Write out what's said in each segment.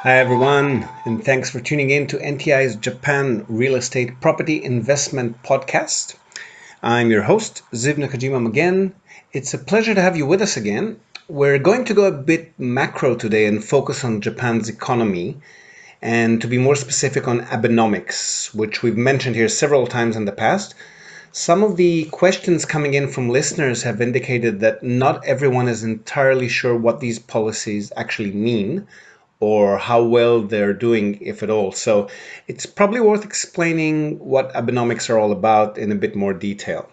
Hi, everyone, and thanks for tuning in to NTI's Japan Real Estate Property Investment Podcast. I'm your host, Ziv Nakajima again. It's a pleasure to have you with us again. We're going to go a bit macro today and focus on Japan's economy, and to be more specific on Abenomics, which we've mentioned here several times in the past. Some of the questions coming in from listeners have indicated that not everyone is entirely sure what these policies actually mean or how well they're doing, if at all. So it's probably worth explaining what Abenomics are all about in a bit more detail.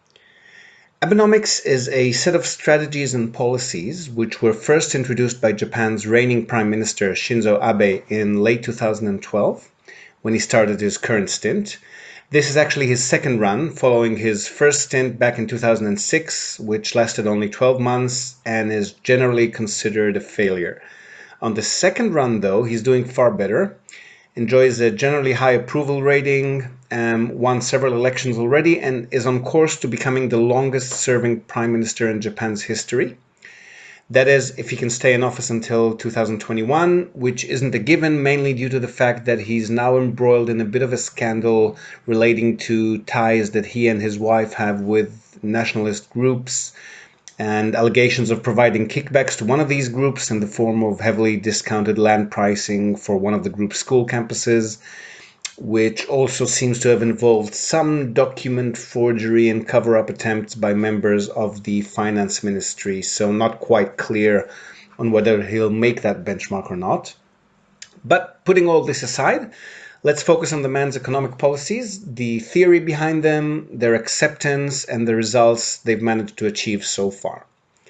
Abenomics is a set of strategies and policies which were first introduced by Japan's reigning Prime Minister Shinzo Abe in late 2012 when he started his current stint. This is actually his second run, following his first stint back in 2006, which lasted only 12 months and is generally considered a failure. On the second run, though, he's doing far better, enjoys a generally high approval rating, won several elections already, and is on course to becoming the longest serving prime minister in Japan's history. That is, if he can stay in office until 2021, which isn't a given, mainly due to the fact that he's now embroiled in a bit of a scandal relating to ties that he and his wife have with nationalist groups and allegations of providing kickbacks to one of these groups in the form of heavily discounted land pricing for one of the group's school campuses, which also seems to have involved some document forgery and cover-up attempts by members of the finance ministry, so not quite clear on whether he'll make that benchmark or not. But putting all this aside, let's focus on the man's economic policies, the theory behind them, their acceptance, and the results they've managed to achieve so far.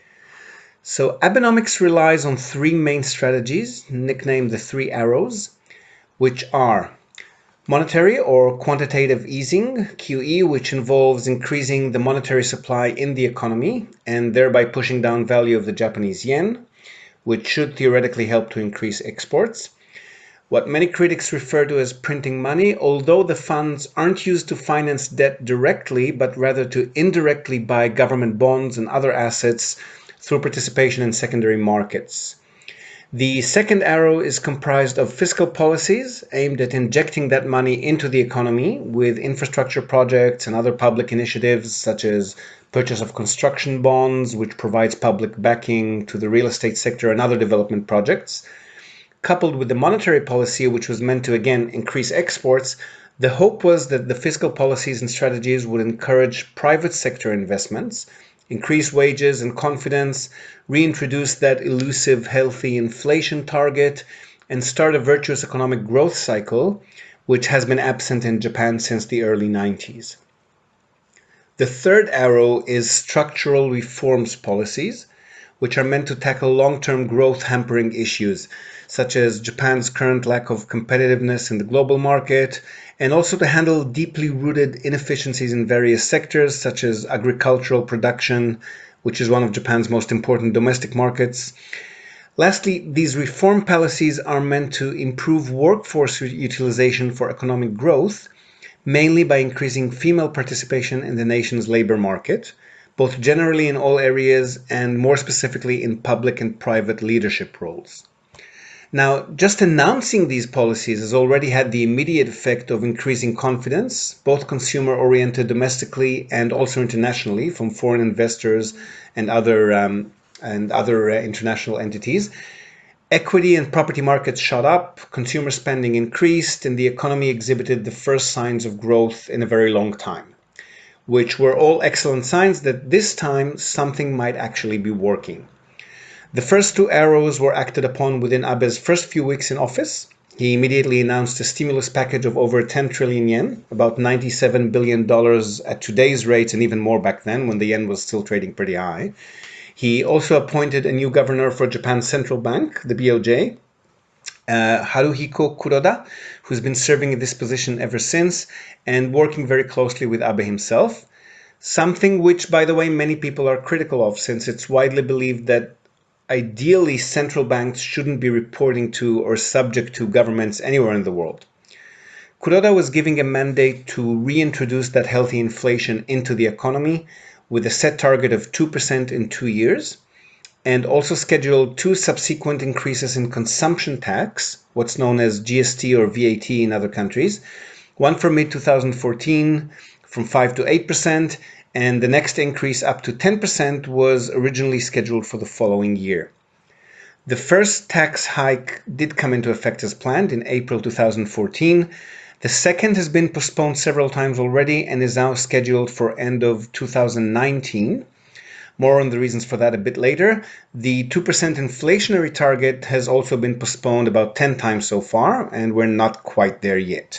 So Abenomics relies on three main strategies, nicknamed the three arrows, which are monetary or quantitative easing, QE, which involves increasing the monetary supply in the economy and thereby pushing down value of the Japanese yen, which should theoretically help to increase exports. What many critics refer to as printing money, although the funds aren't used to finance debt directly, but rather to indirectly buy government bonds and other assets through participation in secondary markets. The second arrow is comprised of fiscal policies aimed at injecting that money into the economy with infrastructure projects and other public initiatives such as purchase of construction bonds, which provides public backing to the real estate sector and other development projects. Coupled with the monetary policy, which was meant to again increase exports, the hope was that the fiscal policies and strategies would encourage private sector investments, increase wages and confidence, reintroduce that elusive healthy inflation target, and start a virtuous economic growth cycle, which has been absent in Japan since the early 90s. The third arrow is structural reforms policies, which are meant to tackle long-term growth hampering issues, such as Japan's current lack of competitiveness in the global market, and also to handle deeply rooted inefficiencies in various sectors, such as agricultural production, which is one of Japan's most important domestic markets. Lastly, these reform policies are meant to improve workforce utilization for economic growth, mainly by increasing female participation in the nation's labor market, both generally in all areas and more specifically in public and private leadership roles. Now, just announcing these policies has already had the immediate effect of increasing confidence, both consumer-oriented domestically and also internationally from foreign investors and other international entities. Equity and property markets shot up, consumer spending increased, and the economy exhibited the first signs of growth in a very long time, which were all excellent signs that this time something might actually be working. The first two arrows were acted upon within Abe's first few weeks in office. He immediately announced a stimulus package of over 10 trillion yen, about $97 billion at today's rates, and even more back then when the yen was still trading pretty high. He also appointed a new governor for Japan's central bank, the BOJ, Haruhiko Kuroda, who's been serving in this position ever since and working very closely with Abe himself. Something which, by the way, many people are critical of, since it's widely believed that ideally central banks shouldn't be reporting to or subject to governments anywhere in the world. Kuroda was giving a mandate to reintroduce that healthy inflation into the economy with a set target of 2% in 2 years. and also scheduled two subsequent increases in consumption tax, what's known as GST or VAT in other countries, one for mid-2014 from 5 to 8%, and the next increase up to 10% was originally scheduled for the following year. The first tax hike did come into effect as planned in April 2014. The second has been postponed several times already and is now scheduled for end of 2019. More on the reasons for that a bit later. The 2% inflationary target has also been postponed about 10 times so far, and we're not quite there yet.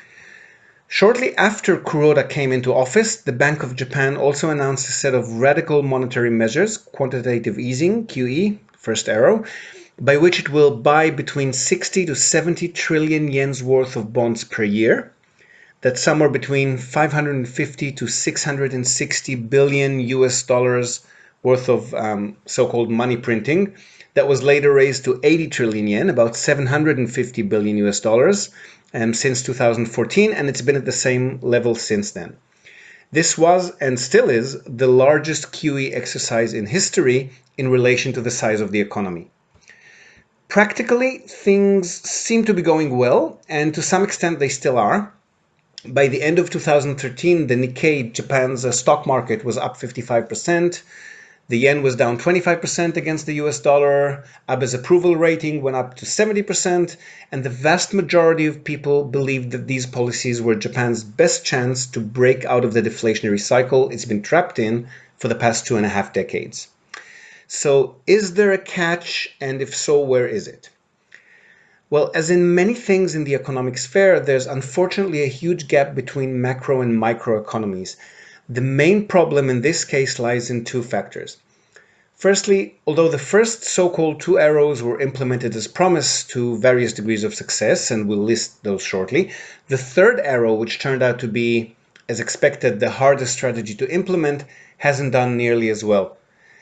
Shortly after Kuroda came into office, the Bank of Japan also announced a set of radical monetary measures, quantitative easing, QE, first arrow, by which it will buy between 60 to 70 trillion yen's worth of bonds per year. That's somewhere between 550 to 660 billion US dollars worth of so-called money printing. That was later raised to 80 trillion yen, about 750 billion US dollars, since 2014, and it's been at the same level since then. This was and still is the largest QE exercise in history in relation to the size of the economy. Practically, things seem to be going well, and to some extent they still are. By the end of 2013, the Nikkei, Japan's stock market, was up 55%. The yen was down 25% against the US dollar. Abe's approval rating went up to 70%. And the vast majority of people believed that these policies were Japan's best chance to break out of the deflationary cycle it's been trapped in for the past 2.5 decades. So is there a catch? And if so, where is it? Well, as in many things in the economic sphere, there's unfortunately a huge gap between macro and micro economies. The main problem in this case lies in two factors. Firstly, although the first so-called two arrows were implemented as promised to various degrees of success, and we'll list those shortly, the third arrow, which turned out to be, as expected, the hardest strategy to implement, hasn't done nearly as well.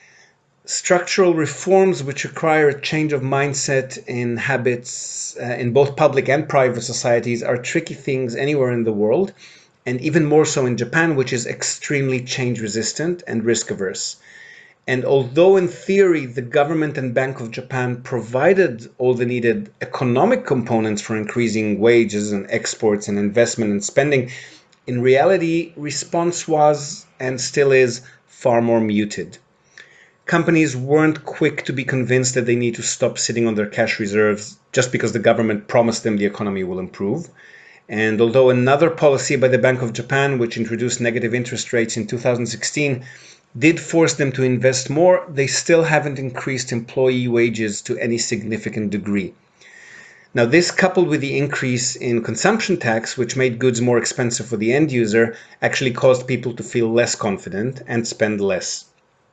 Structural reforms which require a change of mindset in habits in both public and private societies are tricky things anywhere in the world, and even more so in Japan, which is extremely change resistant and risk averse. And although in theory the government and Bank of Japan provided all the needed economic components for increasing wages and exports and investment and spending, in reality response was and still is far more muted. Companies weren't quick to be convinced that they need to stop sitting on their cash reserves just because the government promised them the economy will improve. And although another policy by the Bank of Japan, which introduced negative interest rates in 2016, did force them to invest more, they still haven't increased employee wages to any significant degree. Now, this coupled with the increase in consumption tax, which made goods more expensive for the end user, actually caused people to feel less confident and spend less.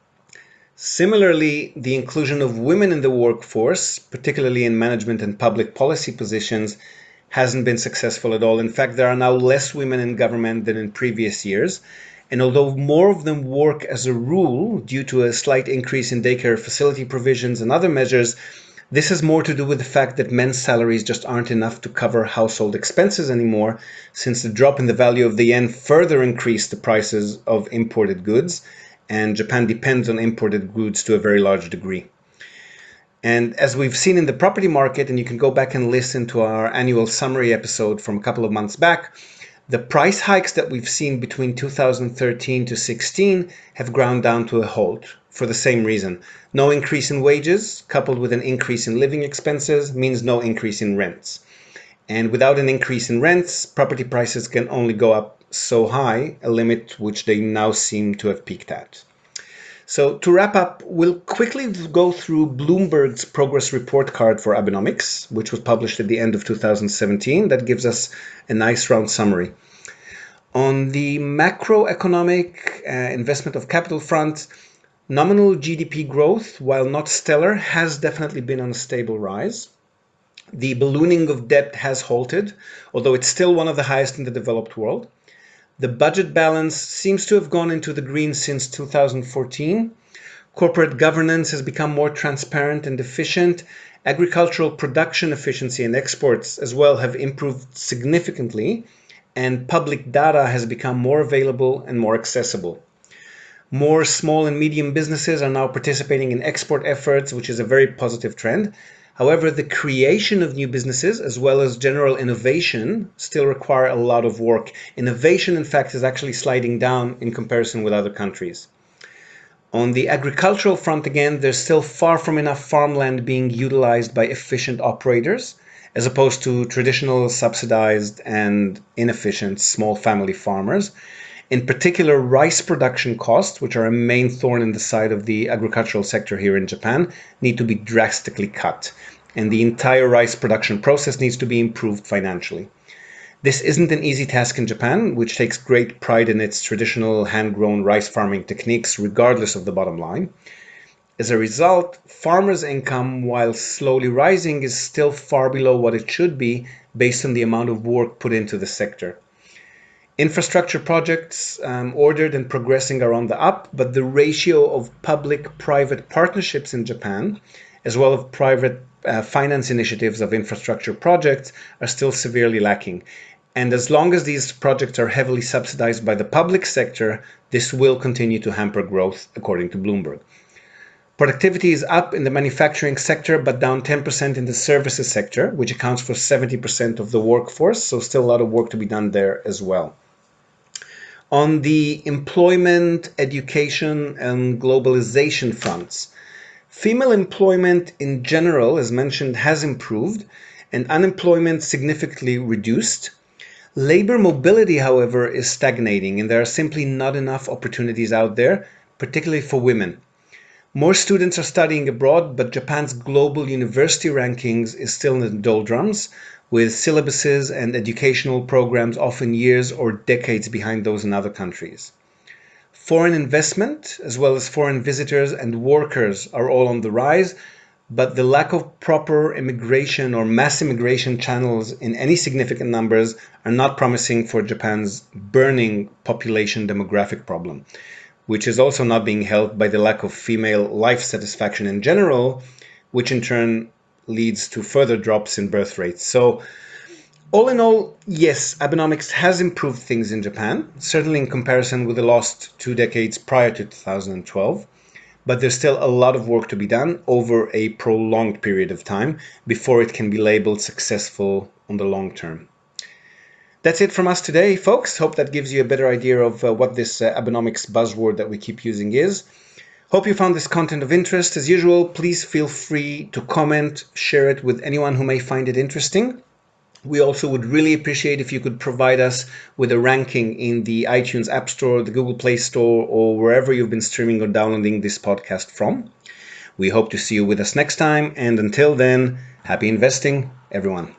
Similarly, the inclusion of women in the workforce, particularly in management and public policy positions, hasn't been successful at all. In fact, there are now less women in government than in previous years. And although more of them work as a rule due to a slight increase in daycare facility provisions and other measures, this has more to do with the fact that men's salaries just aren't enough to cover household expenses anymore, since the drop in the value of the yen further increased the prices of imported goods, and Japan depends on imported goods to a very large degree. And as we've seen in the property market, and you can go back and listen to our annual summary episode from a couple of months back, the price hikes that we've seen between 2013 to 16 have ground down to a halt for the same reason. No increase in wages coupled with an increase in living expenses means no increase in rents. And without an increase in rents, property prices can only go up so high, a limit which they now seem to have peaked at. So to wrap up, we'll quickly go through Bloomberg's progress report card for Abenomics, which was published at the end of 2017. That gives us a nice round summary. On the macroeconomic investment of capital front, nominal GDP growth, while not stellar, has definitely been on a stable rise. The ballooning of debt has halted, although it's still one of the highest in the developed world. The budget balance seems to have gone into the green since 2014. Corporate governance has become more transparent and efficient. Agricultural production efficiency and exports as well have improved significantly, and public data has become more available and more accessible. More small and medium businesses are now participating in export efforts, which is a very positive trend. However, the creation of new businesses as well as general innovation still require a lot of work. Innovation, in fact, is actually sliding down in comparison with other countries. On the agricultural front, again, there's still far from enough farmland being utilized by efficient operators, as opposed to traditional subsidized and inefficient small family farmers. In particular, rice production costs, which are a main thorn in the side of the agricultural sector here in Japan, need to be drastically cut. And the entire rice production process needs to be improved financially. This isn't an easy task in Japan, which takes great pride in its traditional hand-grown rice farming techniques, regardless of the bottom line. As a result, farmers' income, while slowly rising, is still far below what it should be based on the amount of work put into the sector. Infrastructure projects ordered and progressing are on the up, but the ratio of public-private partnerships in Japan, as well as private finance initiatives of infrastructure projects, are still severely lacking. And as long as these projects are heavily subsidized by the public sector, this will continue to hamper growth, according to Bloomberg. Productivity is up in the manufacturing sector, but down 10% in the services sector, which accounts for 70% of the workforce, so still a lot of work to be done there as well. On the employment, education, and globalization fronts, female employment in general, as mentioned, has improved, and unemployment significantly reduced. Labor mobility, however, is stagnating, and there are simply not enough opportunities out there, particularly for women. More students are studying abroad, but Japan's global university rankings is still in the doldrums, with syllabuses and educational programs often years or decades behind those in other countries. Foreign investment, as well as foreign visitors and workers, are all on the rise, but the lack of proper immigration or mass immigration channels in any significant numbers are not promising for Japan's burning population demographic problem, which is also not being helped by the lack of female life satisfaction in general, which in turn leads to further drops in birth rates. So, all in all, yes, Abenomics has improved things in Japan, certainly in comparison with the last 2 decades prior to 2012. But there's still a lot of work to be done over a prolonged period of time before it can be labeled successful on the long term. That's it from us today, folks. Hope that gives you a better idea of what this Abenomics buzzword that we keep using is. Hope you found this content of interest. As usual, please feel free to comment, share it with anyone who may find it interesting. We also would really appreciate if you could provide us with a ranking in the iTunes App Store, the Google Play Store, or wherever you've been streaming or downloading this podcast from. We hope to see you with us next time, and until then, happy investing, everyone.